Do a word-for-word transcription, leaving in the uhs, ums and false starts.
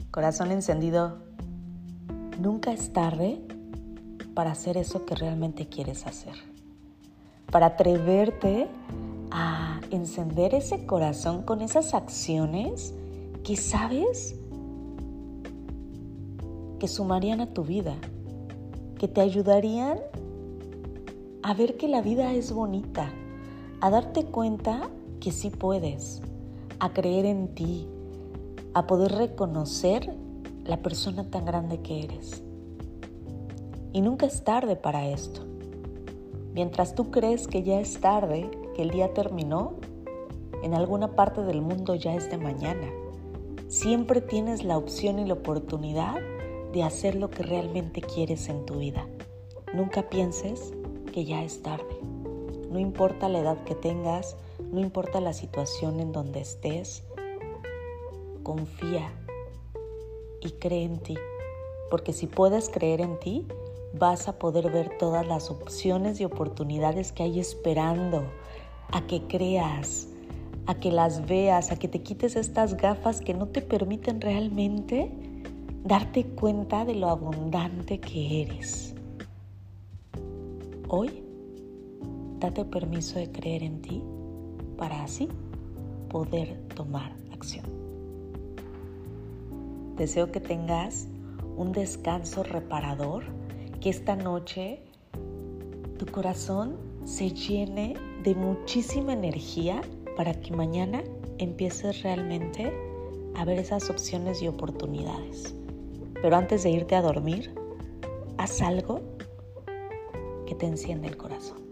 Corazón encendido, nunca es tarde para hacer eso que realmente quieres hacer. Para atreverte a encender ese corazón con esas acciones que sabes que sumarían a tu vida, que te ayudarían a ver que la vida es bonita, a darte cuenta que sí puedes, a creer en ti, a poder reconocer la persona tan grande que eres. Y nunca es tarde para esto. Mientras tú crees que ya es tarde, que el día terminó, en alguna parte del mundo ya es de mañana. Siempre tienes la opción y la oportunidad de hacer lo que realmente quieres en tu vida. Nunca pienses que ya es tarde. No importa la edad que tengas, no importa la situación en donde estés, confía y cree en ti. Porque si puedes creer en ti, vas a poder ver todas las opciones y oportunidades que hay esperando a que creas, a que las veas, a que te quites estas gafas que no te permiten realmente darte cuenta de lo abundante que eres. Hoy, date permiso de creer en ti para así poder tomar acción. Deseo que tengas un descanso reparador, que esta noche tu corazón se llene de muchísima energía para que mañana empieces realmente a ver esas opciones y oportunidades. Pero antes de irte a dormir, haz algo que te encienda el corazón.